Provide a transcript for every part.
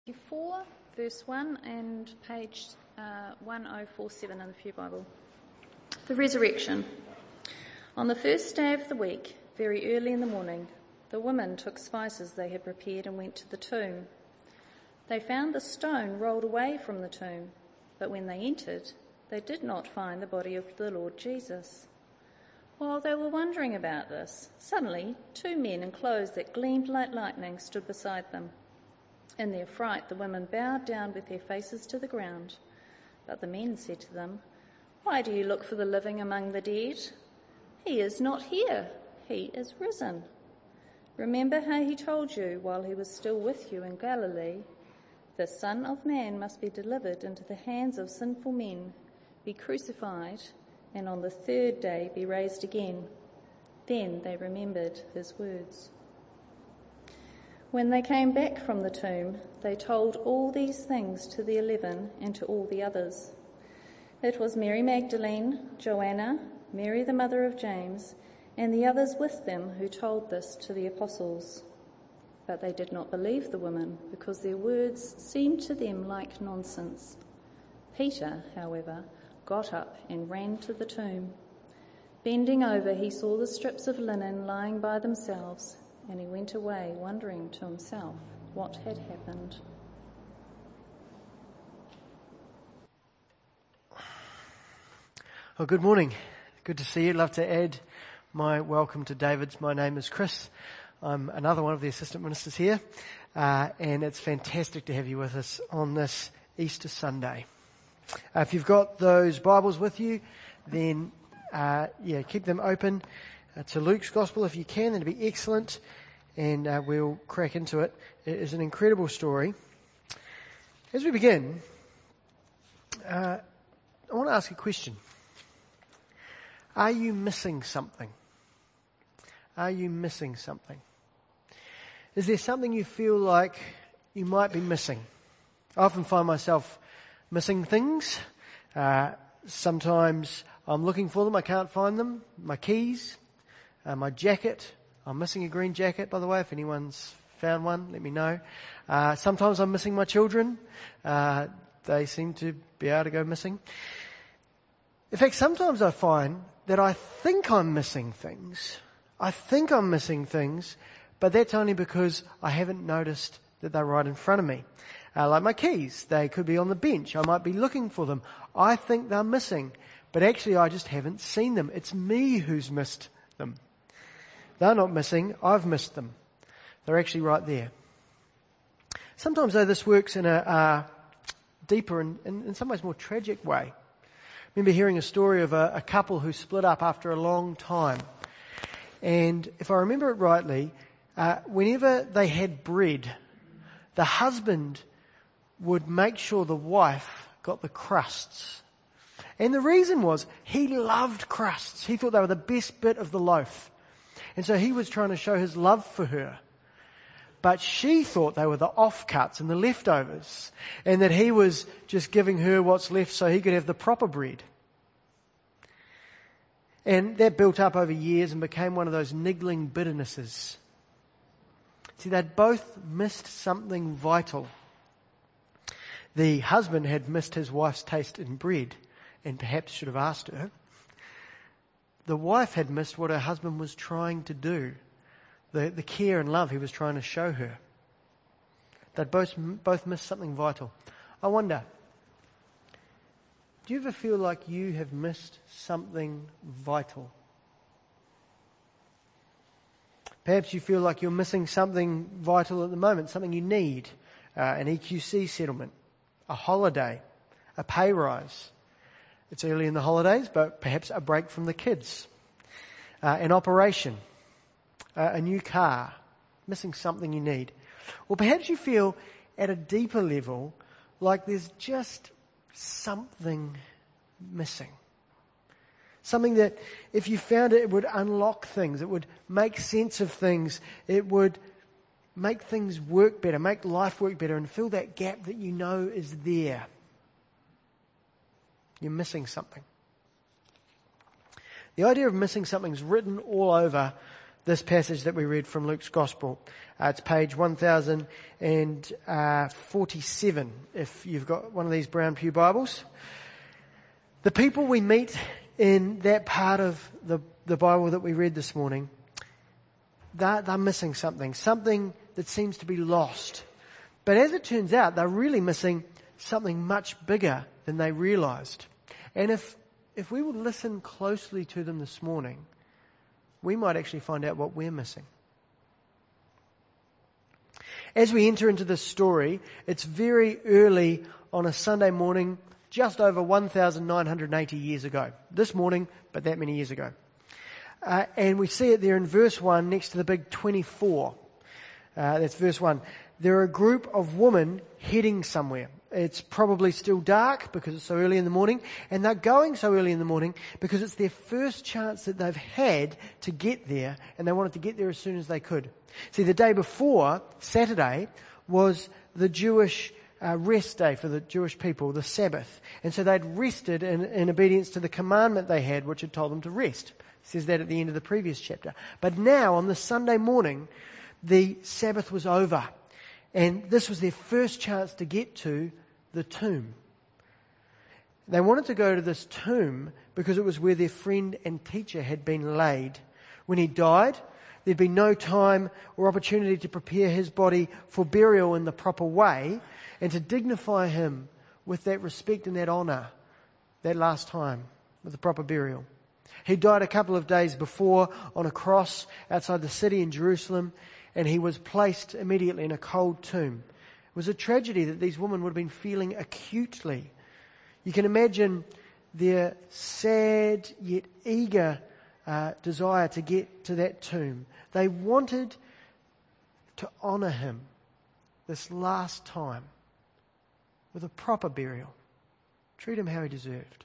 4, verse 1 and page 1047 in the Pew Bible. The resurrection. On the first day of the week, very early in the morning, the women took spices they had prepared and went to the tomb. They found the stone rolled away from the tomb, but when they entered, they did not find the body of the Lord Jesus. While they were wondering about this, suddenly 2 men in clothes that gleamed like lightning stood beside them. In their fright, the women bowed down with their faces to the ground. But the men said to them, "Why do you look for the living among the dead? He is not here. He is risen. Remember how he told you while he was still with you in Galilee, the Son of Man must be delivered into the hands of sinful men, be crucified, and on the third day be raised again." Then they remembered his words. When they came back from the tomb, they told all these things to the 11 and to all the others. It was Mary Magdalene, Joanna, Mary the mother of James, and the others with them who told this to the apostles. But they did not believe the women, because their words seemed to them like nonsense. Peter, however, got up and ran to the tomb. Bending over, he saw the strips of linen lying by themselves, and he went away wondering to himself what had happened. Well, good morning. Good to see you. Love to add my welcome to David's. My name is Chris. I'm another one of the assistant ministers here, and it's fantastic to have you with us on this Easter Sunday. If you've got those Bibles with you, then keep them open to Luke's Gospel if you can. That'd be excellent, and we'll crack into it. It is an incredible story. As we begin, I want to ask a question. Are you missing something? Are you missing something? Is there something you feel like you might be missing? I often find myself missing things. Sometimes I'm looking for them, I can't find them. My keys, my jacket. I'm missing a green jacket, by the way. If anyone's found one, let me know. Sometimes I'm missing my children. They seem to be able to go missing. In fact, sometimes I find that I think I'm missing things. But that's only because I haven't noticed that they're right in front of me. Like my keys, they could be on the bench. I might be looking for them. I think they're missing, but actually I just haven't seen them. It's me who's missed them. They're not missing, I've missed them. They're actually right there. Sometimes though this works in a deeper and in some ways more tragic way. I remember hearing a story of a couple who split up after a long time. And if I remember it rightly, whenever they had bread, the husband would make sure the wife got the crusts. And the reason was he loved crusts. He thought they were the best bit of the loaf. And so he was trying to show his love for her. But she thought they were the offcuts and the leftovers, and that he was just giving her what's left so he could have the proper bread. And that built up over years and became one of those niggling bitternesses. See, they'd both missed something vital. The husband had missed his wife's taste in bread, and perhaps should have asked her. The wife had missed what her husband was trying to do. The care and love he was trying to show her. They'd both missed something vital. I wonder, do you ever feel like you have missed something vital? Perhaps you feel like you're missing something vital at the moment, something you need. An EQC settlement, a holiday, a pay rise. It's early in the holidays, but perhaps a break from the kids. An operation. A new car, missing something you need. Or perhaps you feel at a deeper level like there's just something missing. Something that if you found it, it would unlock things, it would make sense of things, it would make things work better, make life work better, and fill that gap that you know is there. You're missing something. The idea of missing something is written all over this passage that we read from Luke's Gospel. It's page 1047, if you've got one of these brown pew Bibles. The people we meet in that part of the Bible that we read this morning, they're missing something that seems to be lost. But as it turns out, they're really missing something much bigger than they realized. And if we would listen closely to them this morning, we might actually find out what we're missing. As we enter into this story, it's very early on a Sunday morning, just over 1,980 years ago. This morning, but that many years ago. And we see it there in verse 1 next to the big 24. That's verse 1. There are a group of women heading somewhere. It's probably still dark because it's so early in the morning, and they're going so early in the morning because it's their first chance that they've had to get there, and they wanted to get there as soon as they could. See, the day before, Saturday, was the Jewish rest day for the Jewish people, the Sabbath. And so they'd rested in obedience to the commandment they had, which had told them to rest. It says that at the end of the previous chapter. But now, on the Sunday morning, the Sabbath was over. And this was their first chance to get to the tomb. They wanted to go to this tomb because it was where their friend and teacher had been laid. When he died, there'd been no time or opportunity to prepare his body for burial in the proper way and to dignify him with that respect and that honour that last time with the proper burial. He died a couple of days before on a cross outside the city in Jerusalem, and he was placed immediately in a cold tomb. It was a tragedy that these women would have been feeling acutely. You can imagine their sad yet eager desire to get to that tomb. They wanted to honour him this last time with a proper burial. Treat him how he deserved.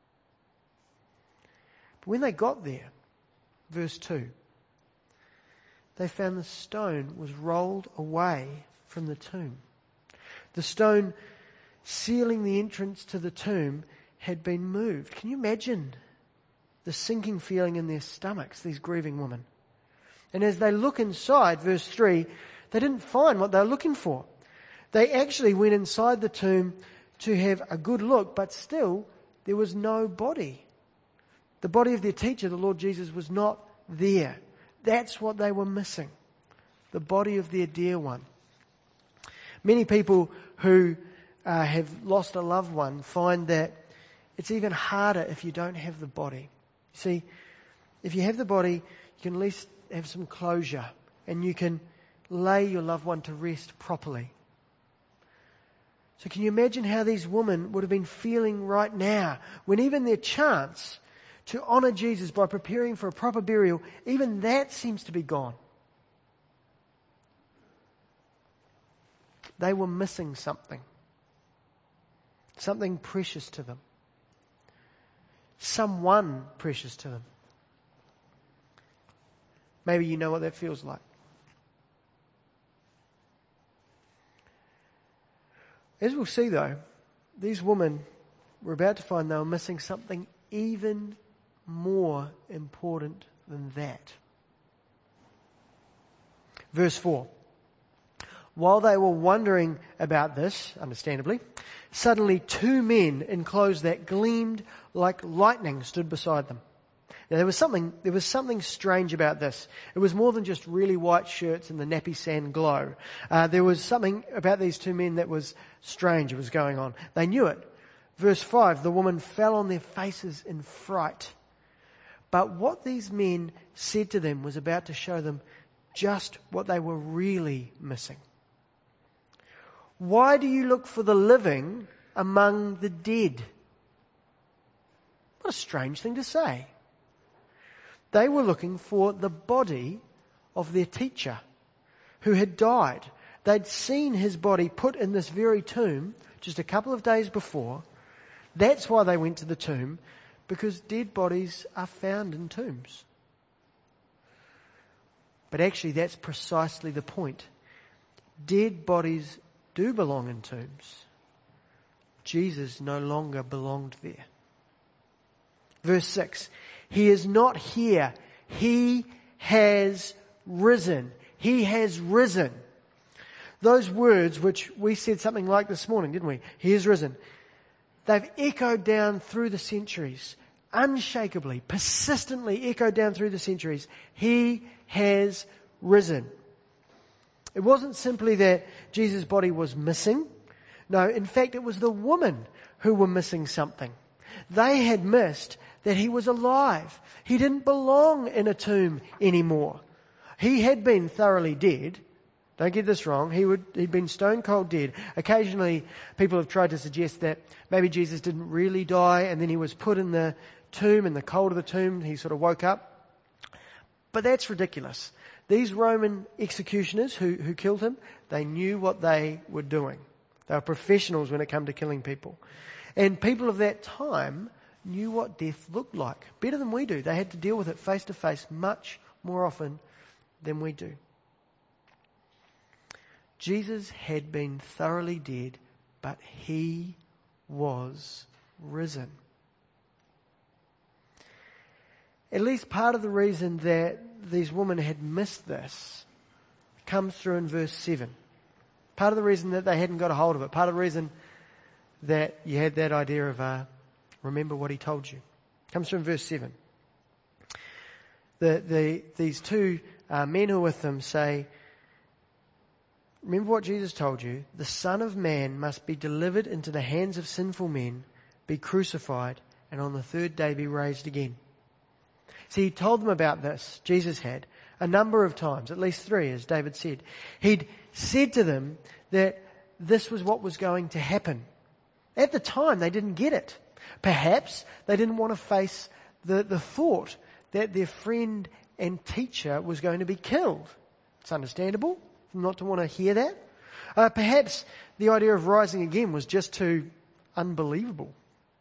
But when they got there, verse 2, they found the stone was rolled away from the tomb. The stone sealing the entrance to the tomb had been moved. Can you imagine the sinking feeling in their stomachs, these grieving women? And as they look inside, verse 3, they didn't find what they were looking for. They actually went inside the tomb to have a good look, but still there was no body. The body of their teacher, the Lord Jesus, was not there. That's what they were missing. The body of their dear one. Many people who have lost a loved one find that it's even harder if you don't have the body. See, if you have the body, you can at least have some closure and you can lay your loved one to rest properly. So can you imagine how these women would have been feeling right now when even their chance to honour Jesus by preparing for a proper burial, even that seems to be gone. They were missing something precious to them, someone precious to them. Maybe you know what that feels like. As we'll see though, these women were about to find they were missing something even more important than that. Verse 4. While they were wondering about this, understandably, suddenly two men in clothes that gleamed like lightning stood beside them. Now there was something strange about this. It was more than just really white shirts and the nappy sand glow. There was something about these two men that was strange. It was going on. They knew it. Verse 5, the woman fell on their faces in fright. But what these men said to them was about to show them just what they were really missing. Why do you look for the living among the dead? What a strange thing to say. They were looking for the body of their teacher who had died. They'd seen his body put in this very tomb just a couple of days before. That's why they went to the tomb, because dead bodies are found in tombs. But actually that's precisely the point. Dead bodies do belong in tombs. Jesus no longer belonged there. Verse 6, he is not here. He has risen. He has risen. Those words, which we said something like this morning, didn't we? He is risen. They've echoed down through the centuries, unshakably, persistently echoed down through the centuries. He has risen. It wasn't simply that Jesus' body was missing. No, in fact, it was the woman who were missing something. They had missed that he was alive. He didn't belong in a tomb anymore. He had been thoroughly dead. Don't get this wrong. He'd been stone cold dead. Occasionally, people have tried to suggest that maybe Jesus didn't really die and then he was put in the tomb, in the cold of the tomb. He sort of woke up. But that's ridiculous. These Roman executioners who killed him, they knew what they were doing. They were professionals when it came to killing people. And people of that time knew what death looked like. Better than we do. They had to deal with it face to face much more often than we do. Jesus had been thoroughly dead, but he was risen. At least part of the reason that these women had missed this comes through in verse 7. Part of the reason that they hadn't got a hold of it, part of the reason that you had that idea of remember what he told you, comes through in verse 7. These two men who are with them say, remember what Jesus told you, the Son of Man must be delivered into the hands of sinful men, be crucified, and on the third day be raised again. See, he told them about this, Jesus had, a number of times, at least 3, as David said. He'd said to them that this was what was going to happen. At the time, they didn't get it. Perhaps they didn't want to face the thought that their friend and teacher was going to be killed. It's understandable not to want to hear that. Perhaps the idea of rising again was just too unbelievable.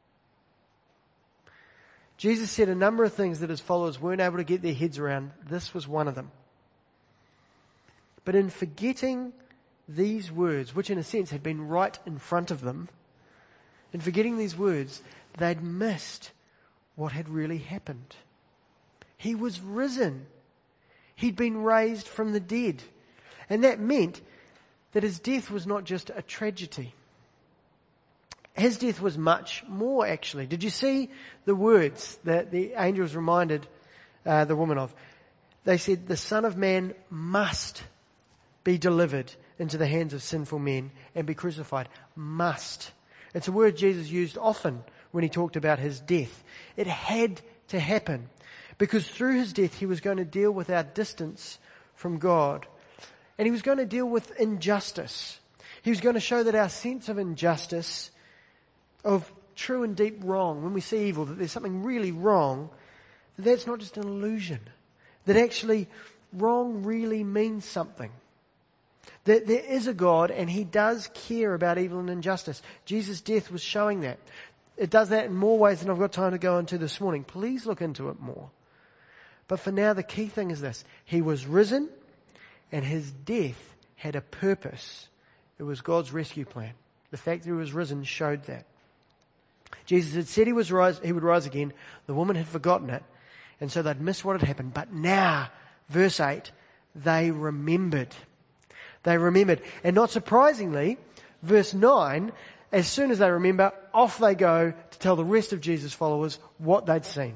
Jesus said a number of things that his followers weren't able to get their heads around. This was one of them. But in forgetting these words, which in a sense had been right in front of them, in forgetting these words, they'd missed what had really happened. He was risen. He'd been raised from the dead. And that meant that his death was not just a tragedy. His death was much more, actually. Did you see the words that the angels reminded the woman of? They said, the Son of Man must be delivered into the hands of sinful men and be crucified. Must. It's a word Jesus used often when he talked about his death. It had to happen because through his death he was going to deal with our distance from God. And he was going to deal with injustice. He was going to show that our sense of injustice, of true and deep wrong, when we see evil, that there's something really wrong, that's not just an illusion. That actually wrong really means something. That there is a God and he does care about evil and injustice. Jesus' death was showing that. It does that in more ways than I've got time to go into this morning. Please look into it more. But for now, the key thing is this. He was risen and his death had a purpose. It was God's rescue plan. The fact that he was risen showed that. Jesus had said he would rise again. The woman had forgotten it. And so they'd missed what had happened. But now, verse 8, they remembered. They remembered. And not surprisingly, verse 9, as soon as they remember, off they go to tell the rest of Jesus' followers what they'd seen.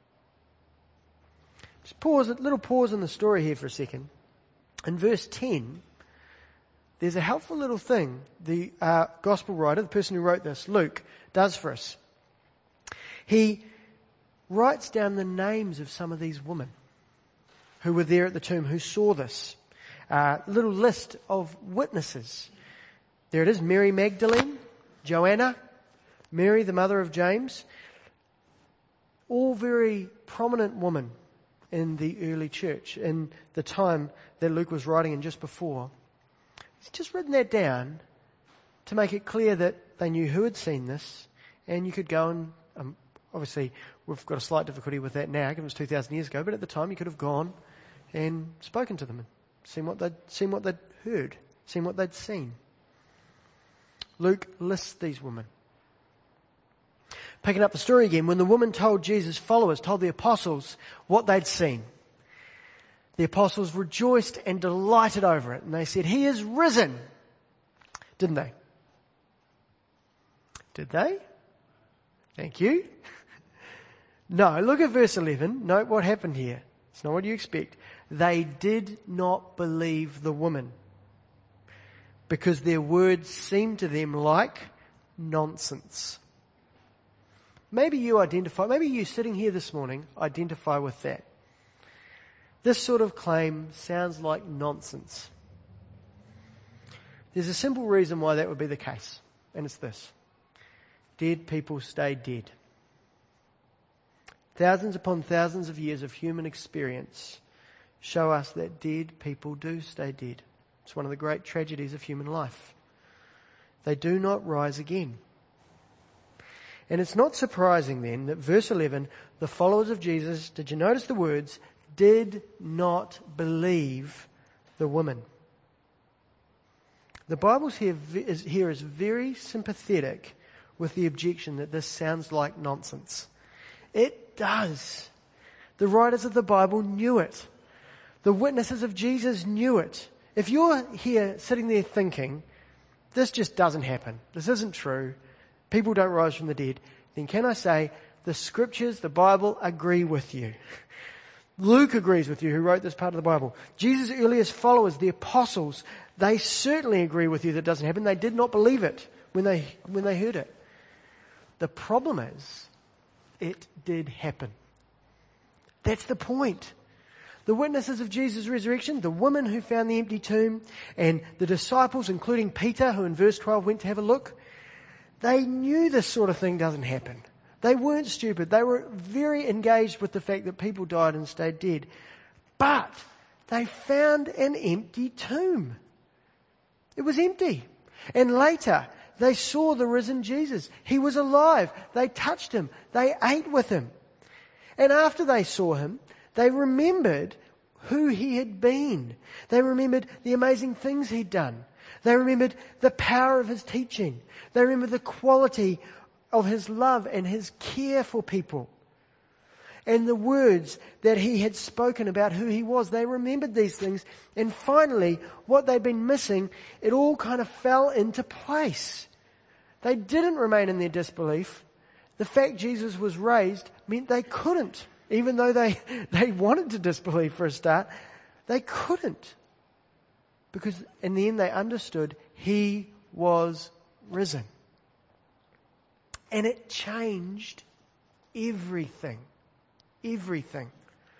Just pause, a little pause in the story here for a second. In verse 10, there's a helpful little thing the gospel writer, the person who wrote this, Luke, does for us. He writes down the names of some of these women who were there at the tomb, who saw this. Little list of witnesses. There it is, Mary Magdalene, Joanna, Mary the mother of James, all very prominent women in the early church, in the time that Luke was writing in just before. He's just written that down to make it clear that they knew who had seen this, and you could go and, obviously we've got a slight difficulty with that now, given it was 2,000 years ago, but at the time you could have gone and spoken to them and seen what they'd heard, seen what they'd seen. Luke lists these women. Picking up the story again, when the woman told Jesus' followers, told the apostles what they'd seen, The apostles rejoiced and delighted over it, and they said, "He is risen." Didn't they? Did they? Thank you. No, look at verse 11. Note what happened here. It's not what you expect. They did not believe the woman because their words seemed to them like nonsense. Maybe you sitting here this morning identify with that. This sort of claim sounds like nonsense. There's a simple reason why that would be the case, and it's this. Dead people stay dead. Thousands upon thousands of years of human experience show us that dead people do stay dead. It's one of the great tragedies of human life. They do not rise again. And it's not surprising then that verse 11, the followers of Jesus, did you notice the words, did not believe the woman. The Bible here is very sympathetic with the objection that this sounds like nonsense. It does. The writers of the Bible knew it. The witnesses of Jesus knew it. If you're here sitting there thinking, this just doesn't happen, this isn't true, people don't rise from the dead, then can I say, the scriptures, the Bible, agree with you. Luke agrees with you, who wrote this part of the Bible. Jesus' earliest followers, the apostles, they certainly agree with you that it doesn't happen. They did not believe it when they heard it. The problem is, it did happen. That's the point. The witnesses of Jesus' resurrection, the woman who found the empty tomb, and the disciples, including Peter, who in verse 12 went to have a look, they knew this sort of thing doesn't happen. They weren't stupid. They were very engaged with the fact that people died and stayed dead. But they found an empty tomb. It was empty. And later, they saw the risen Jesus. He was alive. They touched him. They ate with him. And after they saw him, they remembered who he had been. They remembered the amazing things he'd done. They remembered the power of his teaching. They remembered the quality of his love and his care for people. And the words that he had spoken about who he was. They remembered these things. And finally, what they'd been missing, it all kind of fell into place. They didn't remain in their disbelief. The fact Jesus was raised meant they couldn't. Even though they wanted to disbelieve for a start, they couldn't. Because in the end they understood he was risen. And it changed everything. Everything.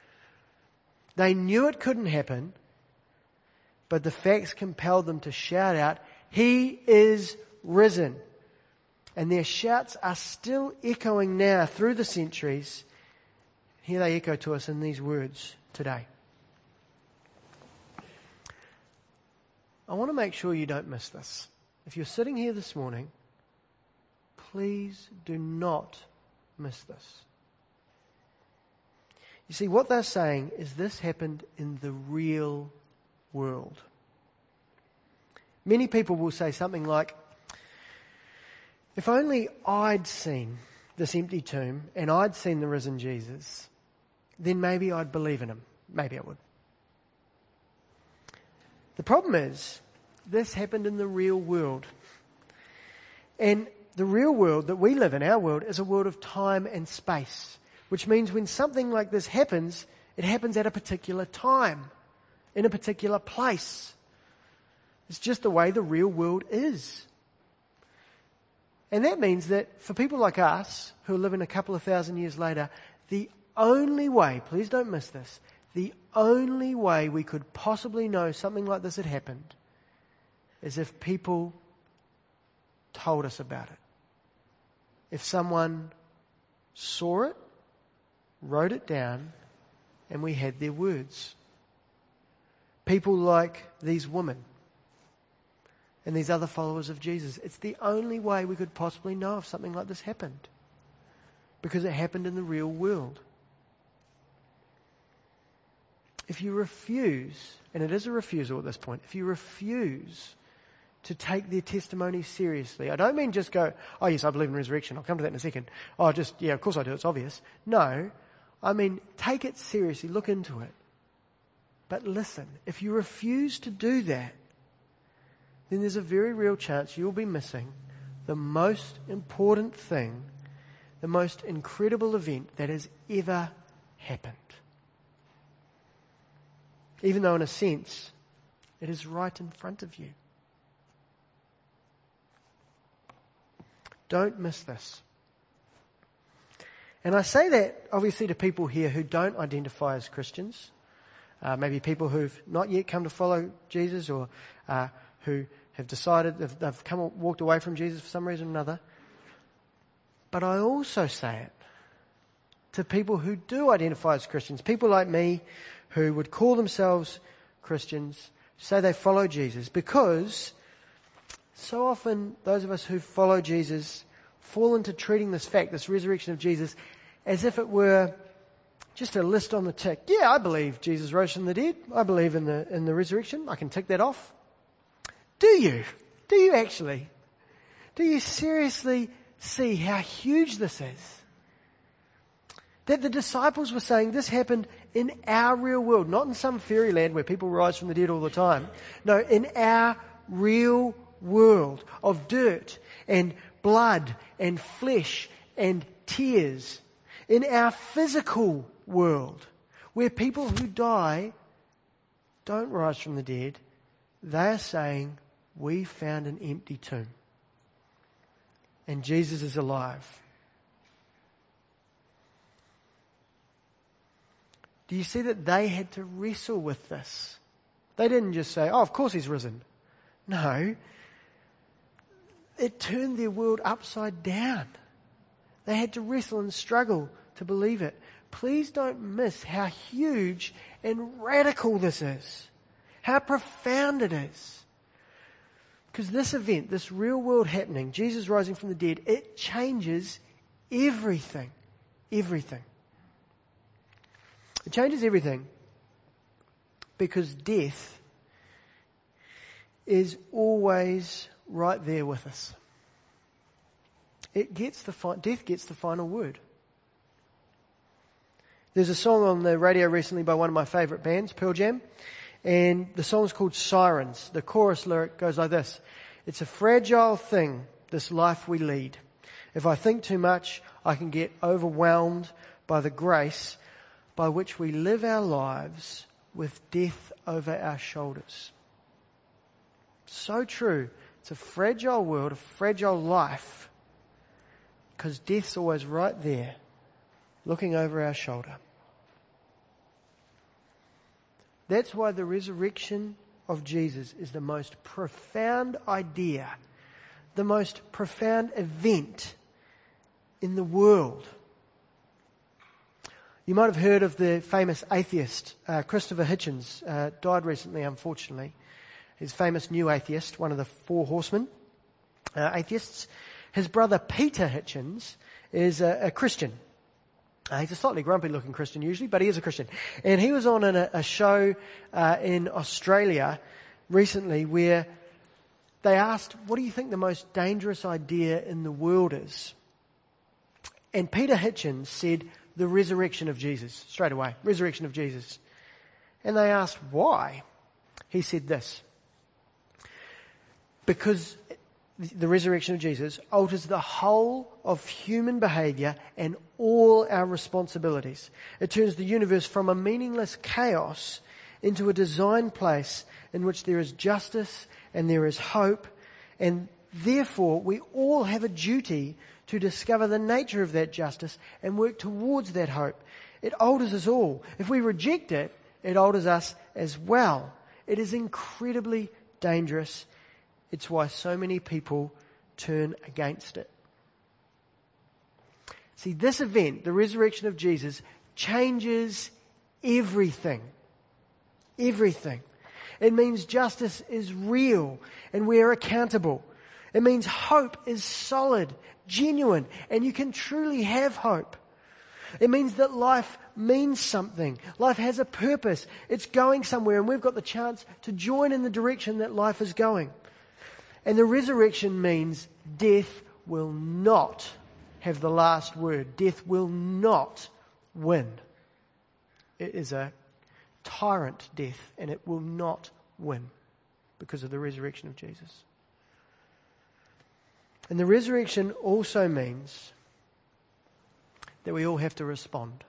They knew it couldn't happen, but the facts compelled them to shout out, "He is risen." And their shouts are still echoing now through the centuries. Here they echo to us in these words today. I want to make sure you don't miss this. If you're sitting here this morning, please do not miss this. You see, what they're saying is this happened in the real world. Many people will say something like, if only I'd seen this empty tomb and I'd seen the risen Jesus, then maybe I'd believe in him. Maybe I would. The problem is, this happened in the real world. And the real world that we live in, our world, is a world of time and space. Which means when something like this happens, it happens at a particular time, in a particular place. It's just the way the real world is. And that means that for people like us, who are living a couple of thousand years later, the only way, please don't miss this, the only way we could possibly know something like this had happened is if people told us about it. If someone saw it, wrote it down, and we had their words. People like these women and these other followers of Jesus. It's the only way we could possibly know if something like this happened, because it happened in the real world. If you refuse, and it is a refusal at this point, if you refuse to take their testimony seriously, I don't mean just go, oh yes, I believe in resurrection, I'll come to that in a second. Oh, yeah, of course I do, it's obvious. No, I mean take it seriously, look into it. But listen, if you refuse to do that, then there's a very real chance you'll be missing the most important thing, the most incredible event that has ever happened. Even though in a sense, it is right in front of you. Don't miss this. And I say that obviously to people here who don't identify as Christians, maybe people who've not yet come to follow Jesus, or who have decided they've walked away from Jesus for some reason or another. But I also say it to people who do identify as Christians, people like me who would call themselves Christians, say they follow Jesus, because so often those of us who follow Jesus fall into treating this fact, this resurrection of Jesus, as if it were just a list on the tick. Yeah, I believe Jesus rose from the dead. I believe in the resurrection. I can tick that off. Do you? Do you actually? Do you seriously see how huge this is? That the disciples were saying this happened in our real world, not in some fairyland where people rise from the dead all the time. No, in our real world of dirt and blood and flesh and tears. In our physical world, where people who die don't rise from the dead, they are saying, we found an empty tomb. And Jesus is alive. Do you see that they had to wrestle with this? They didn't just say, oh, of course he's risen. No. It turned their world upside down. They had to wrestle and struggle to believe it. Please don't miss how huge and radical this is. How profound it is. Because this event, this real world happening, Jesus rising from the dead, it changes everything. Everything. It changes everything because death is always right there with us. Death gets the final word. There's a song on the radio recently by one of my favourite bands, Pearl Jam, and the song's called Sirens. The chorus lyric goes like this: it's a fragile thing, this life we lead. If I think too much, I can get overwhelmed by the grace by which we live our lives with death over our shoulders. So true. It's a fragile world, a fragile life, because death's always right there, looking over our shoulder. That's why the resurrection of Jesus is the most profound idea, the most profound event in the world. You might have heard of the famous atheist, Christopher Hitchens, died recently, unfortunately. He's a famous new atheist, one of the four horsemen atheists. His brother Peter Hitchens is a Christian. He's a slightly grumpy-looking Christian usually, but he is a Christian. And he was on a show in Australia recently where they asked, what do you think the most dangerous idea in the world is? And Peter Hitchens said, the resurrection of Jesus, straight away. Resurrection of Jesus. And they asked, why? He said this: because the resurrection of Jesus alters the whole of human behaviour and all our responsibilities. It turns the universe from a meaningless chaos into a designed place in which there is justice and there is hope, and therefore we all have a duty to discover the nature of that justice and work towards that hope. It alters us all. If we reject it, it alters us as well. It is incredibly dangerous. It's why so many people turn against it. See, this event, the resurrection of Jesus, changes everything. Everything. It means justice is real and we are accountable. It means hope is solid, genuine, and you can truly have hope. It means that life means something. Life has a purpose. It's going somewhere, and we've got the chance to join in the direction that life is going. And the resurrection means death will not have the last word. Death will not win. It is a tyrant, death, and it will not win because of the resurrection of Jesus. And the resurrection also means that we all have to respond.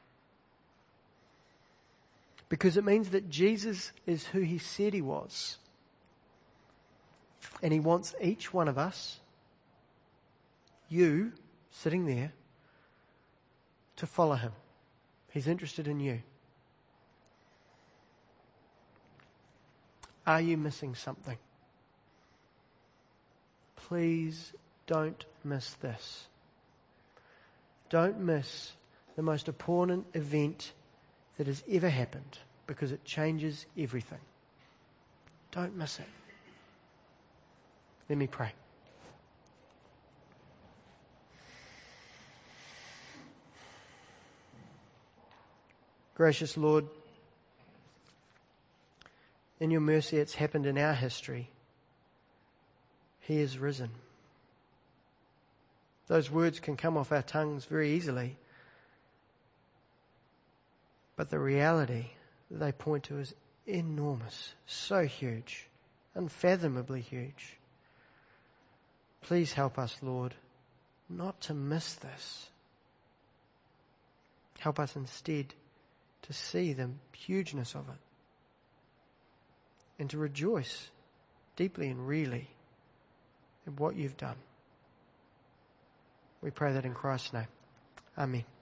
Because it means that Jesus is who he said he was. And he wants each one of us, you sitting there, to follow him. He's interested in you. Are you missing something? Please don't miss this. Don't miss the most important event that has ever happened, because it changes everything. Don't miss it. Let me pray. Gracious Lord, in your mercy, it's happened in our history. He is risen. Those words can come off our tongues very easily. But the reality that they point to is enormous, so huge, unfathomably huge. Please help us, Lord, not to miss this. Help us instead to see the hugeness of it and to rejoice deeply and really in what you've done. We pray that in Christ's name. Amen.